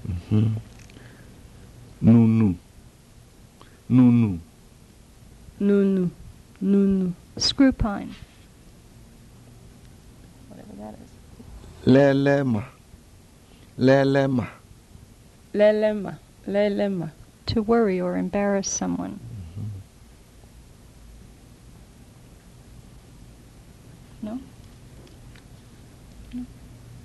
Nunu. Nunu. Nunu. Nunu. Screw pine. Whatever that is. Lelema. Lelema. Lelema. Lelema. To worry or embarrass someone. No? No?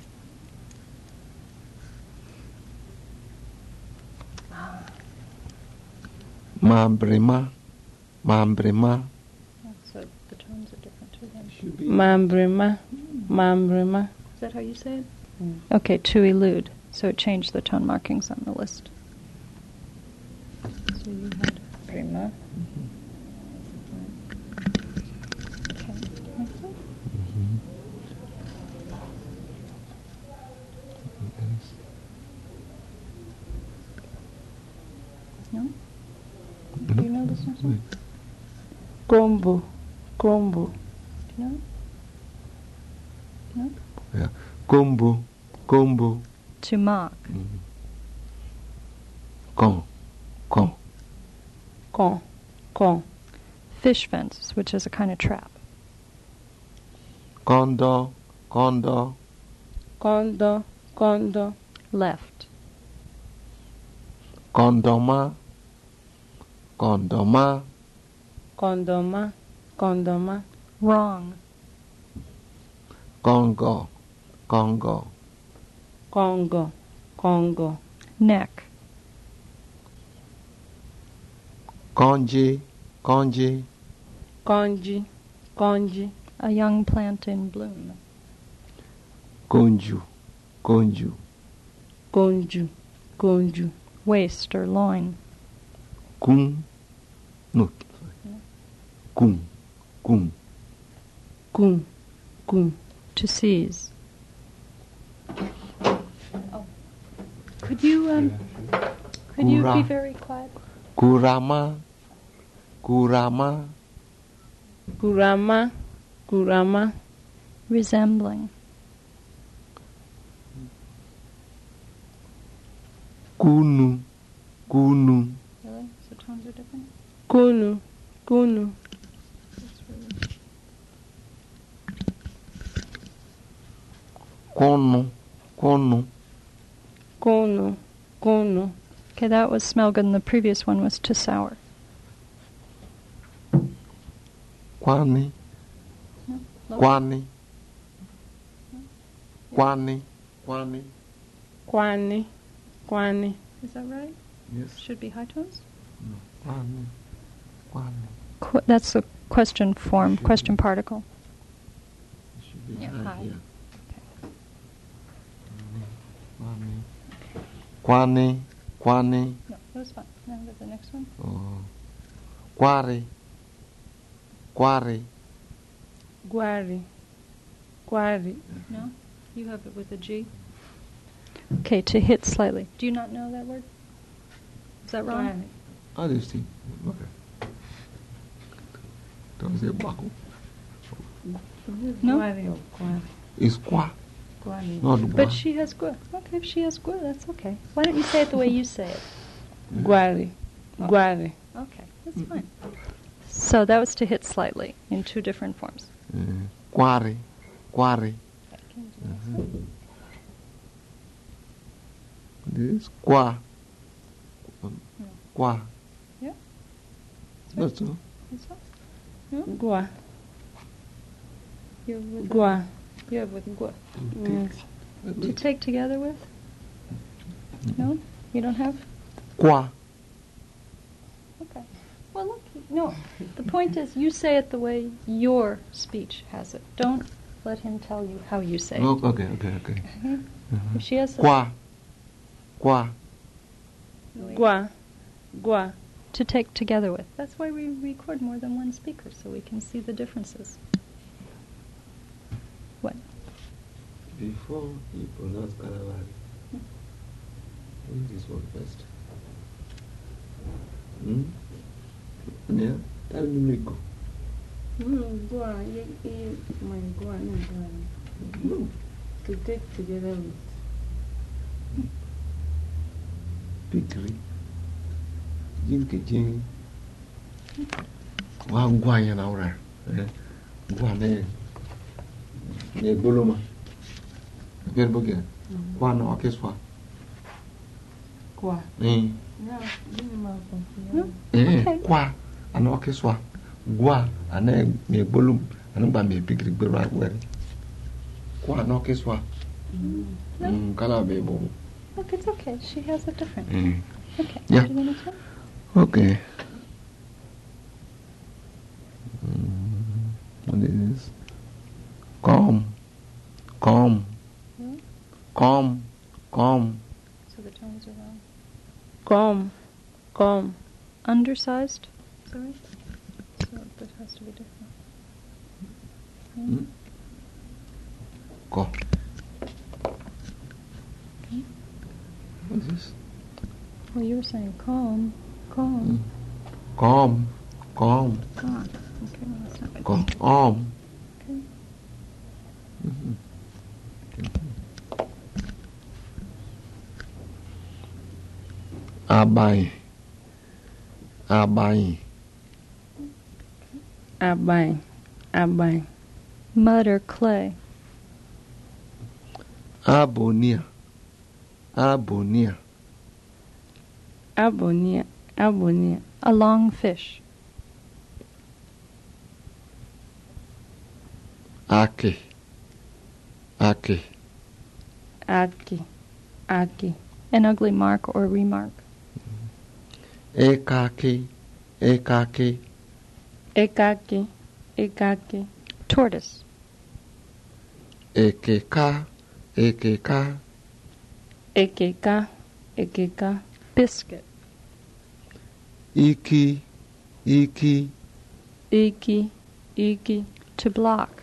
Mambrema. Mambrema. So the tones are different too then. Mambrema. Mambrema. Is that how you say it? Okay, to elude. So it changed the tone markings on the list. So you had prima. Okay. No? Do you know this one? Combo. Combo. Do you know it? No? Yeah. Combo. Combo. To mock. Con. Con. Con. Con. Fish fence, which is a kind of trap. Condor. Condor. Condo. Condo. Left. Condoma. Condoma. Condoma. Condoma. Wrong. Congo. Congo. Congo. Congo. Neck. Conji. Conji. Conji. Conji. A young plant in bloom. Conju. Conju. Conju. Conju. Waist or loin. Cum. No. Cum. Cum. Cum. Cum. To seize. Oh. Could you be Kura. very quiet? Kurama. Kurama. Kurama. Kurama. Resembling. Kunu. Kunu. Really? So tones are different? Kunu. Kunu. Kono. Kono. Kono. Kono. Okay, that was smell good, and the previous one was to sour. Kwani. No? Lower? Kwani. Kwani. Kwani. Kwani. Kwani. Is that right? Yes. Should be high tones? No. Kwani. Kwani. That's the question form, question particle. It should be Yeah, high high. here. Kwani. Kwani. No, that was fine. Now go to the next one. Oh. Kwari. Kwari. Gwari. Gwari. No? You have it with a G. Okay, to hit slightly. Do you not know that word? Is that wrong? I do see. Okay. Don't say buckle. No? Gwari or gwari. It's kwa. Gwari. Not gwa. But she has gua. Okay, if she has gua, that's okay. Why don't you say it the way you say it? Gwari. Gwari. Okay, that's fine. So that was to hit slightly in two different forms. Kwari. Kwari. This kwa. Kwa. Yeah. That's all. This one? No? Gwa. You have with Gwa. You have with gua. Yes. To take together with? No? You don't have? Kwa. Okay. Well, look, no. The point is, you say it the way your speech has it. Don't let him tell you how you say it. Oh, okay. If she has Kwa. Kwa. Gwa. Gwa. to take together with. That's why we record more than one speaker, so we can see the differences. What? Before you pronounce Karavari, read this one first. Yeah? Tell me go. Gwa. My gwa. No. To take together with. Pigri. Jin ke jin. Wa gwa ya na ora. Gwa ne. Ne boloma. Bien boge. Kwa na okeswa. Kwa. Eh. Yeah, give me my phone. Okay. Kwa ana okeswa. Gwa ana me bolum. Ana gba me pigri gbero agwere. Kwa na okeswa. Kala be bo. Look, it's okay. She has a different. Okay. Yeah. What do you want to say? Okay. What is this? Calm. Hmm? Calm. So the tones are wrong. Come. Undersized? Sorry? So that has to be different. Go. What is this? Well, you were saying calm. Calm. Calm. Okay, well, that's not good. Calm. Okay. Abai. Abai. Mud or clay? Abonia. Abonia. A long fish. Ake. Aki. An ugly mark or remark. Ekake. Ekaki. Tortoise. Ekeka. Ekeka. Biscuit. Iki. Iki. To block.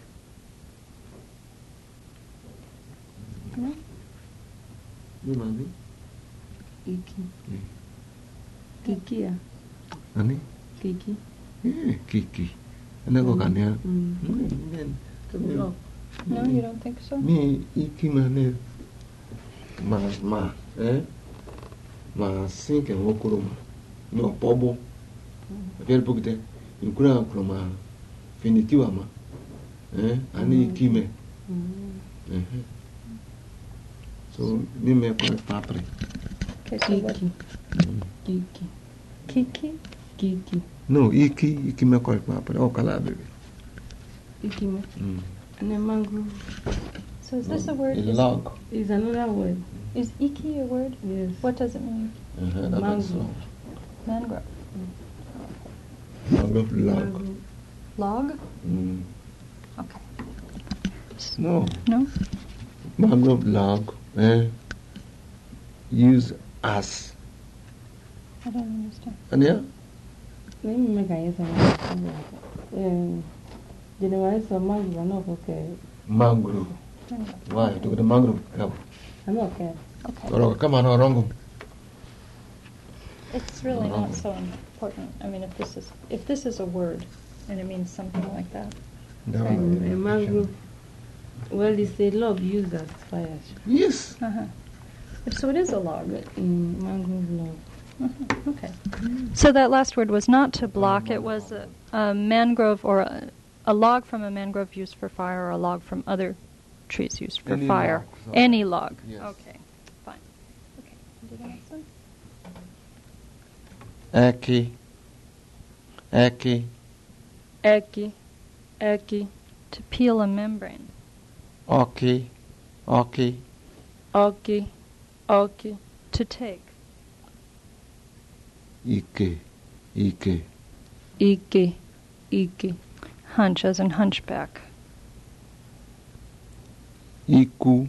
Iki. Kikia. Ani? Kiki. Kiki. Ana go kanya. No, you don't think so? Me iki mane. Ma. Ma sink and wokuro ma. No pobo. Very bugde. Inkura kroma. Finitiwa ma. Ani iki me. So me ko papre. Okay, so what? Kiki? No, iki me ko papre. O kala bebe. Iki me. And a mangrove So is this a word? Log. is another word. Is iki a word? Yes. What does it mean? Mangrove. Mangrove. Log. Log? Okay. No. No? Mangrove log. Use as. I don't understand. Ania? Let me make a yes. Generalize some mangrove. I'm not okay. Mangrove. Why? Look at the mangrove. I'm okay. Okay. Come on, wrong. It's really not so important. I mean, if this is a word, and it means something like that. A mangrove. Well, it's a log used as fire. Yes. So it is a log. Mangrove log. Okay. So that last word was not to block. It was a mangrove or a log from a mangrove used for fire, or a log from other trees used for Any fire. log, so- Any log. Yes. Okay. Fine. Okay. Do the next one. Eki. To peel a membrane. Okay. To take. Ike. Hunch, as in hunchback. Iku.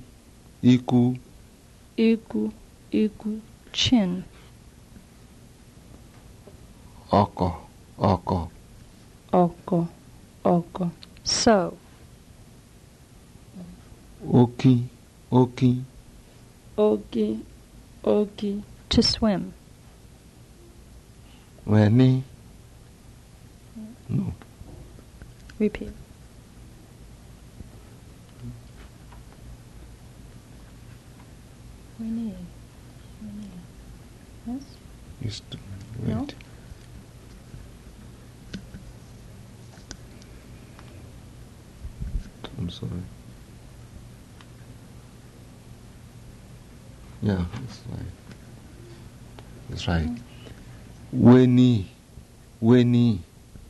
Chin. Oko. So. Oki. To swim. Weni. No. Repeat. We need. Yes? Used to. Wait. No? I'm sorry. Yeah, that's right. That's right. Weni. Weni.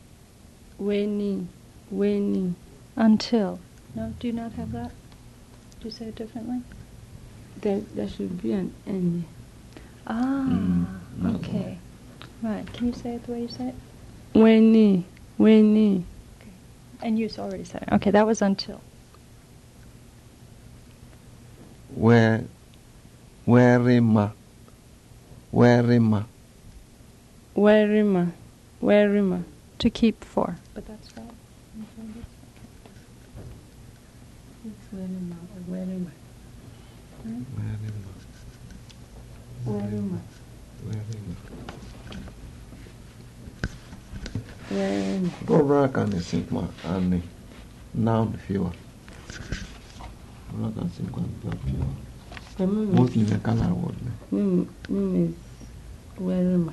Until. No, do you not have that? Do you say it differently? There should be an N. Ah, no. okay. Right. Can you say it the way you say it? Weni. And you already said it. Okay, that was until. Werima. Werima. To keep for. But that's right. It's werima. Werima. Robert can sing ma and noun fewer. Robert can sing one fewer. Mostly the color word. Mim is werima.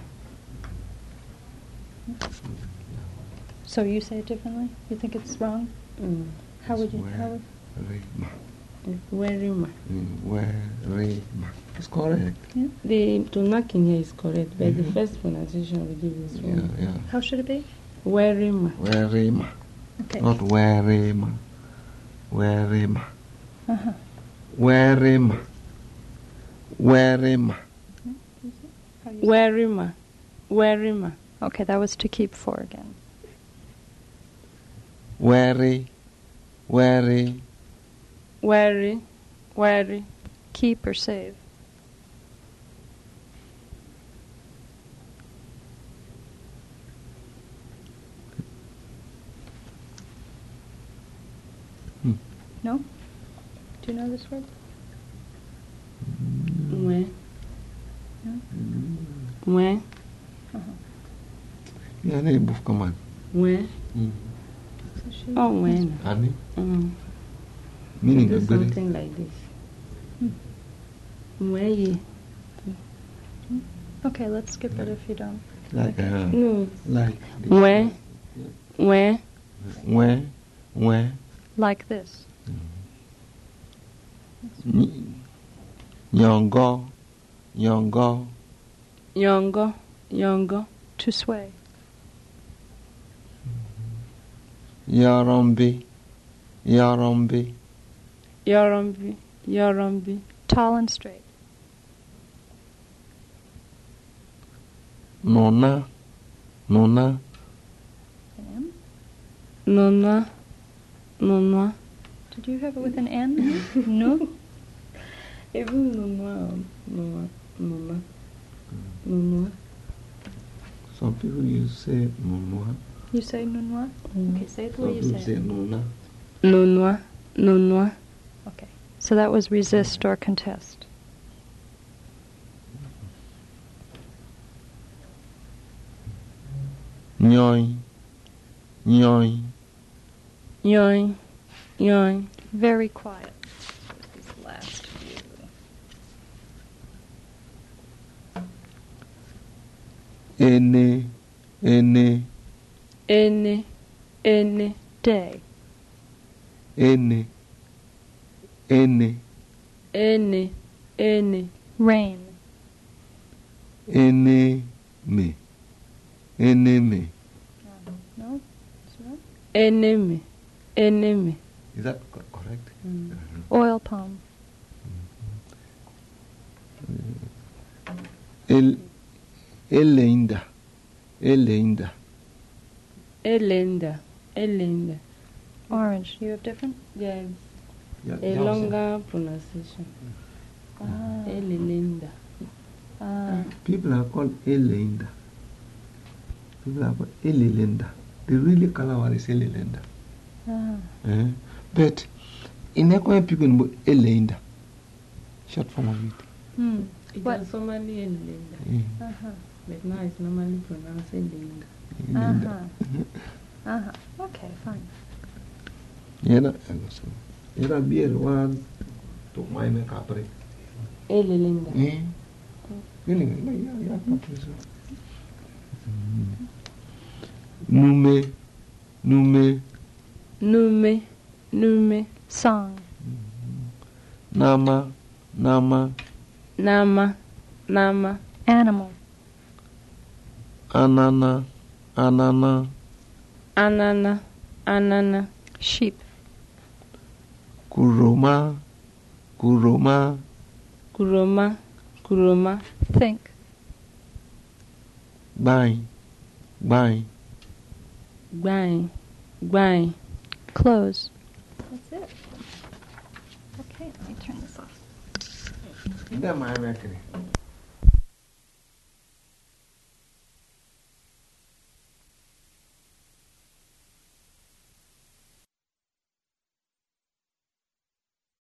So you say it differently? You think it's wrong? How would you? How would? Werima. Werima. It's correct. Yeah. The marking here is correct, but the first pronunciation we give is wrong. Yeah. How should it be? Werima. Werima. Okay. Not werima. Werima. Uh-huh. Werima. Werima. How do you say it? Werima. Okay, that was to keep for again. Weri. Keep or save. No? Do you know this word? Mwe. No? Mwe. Yeah, they both come on. Mwe. So she- Oh, mwe. Annie? Meaning Meaning do something like this. Mwe. Okay, let's skip it if you don't. Like, No. like. Mwe. Like this. Yongo. Yongo. To sway. Yarombi. Yorombi. Tall and straight. Nona. An M? Nonwa. Did you have it with an N? No? Even Nonwa. Some people use say nonwa. You say nunwa? Okay, say it the way Some you people say say it. Nonwa. Okay. So that was resist or contest. Nyoy. Very quiet. These last few. Ene. Day. Ene. Rain. Enemy. No? Is that? Enemy. Is that correct? Oil palm. Elenda. Elenda. Orange. You have different? Yes. Yeah, A longer pronunciation. Elenda. People are called Elenda. The really color one is Elenda. But in Ekwe people know Elenda. Short form of it. It What? was formerly Elenda, but now it's normally pronounced Elenda. Okay, fine. Era beer one to my make up. Elenda. Gini, ya Patricia. Nume. Song. Nama. Animal. Anana. Sheep. Kuroma. Think. Bang. Close. That's it. Okay, let me turn this off. Ida my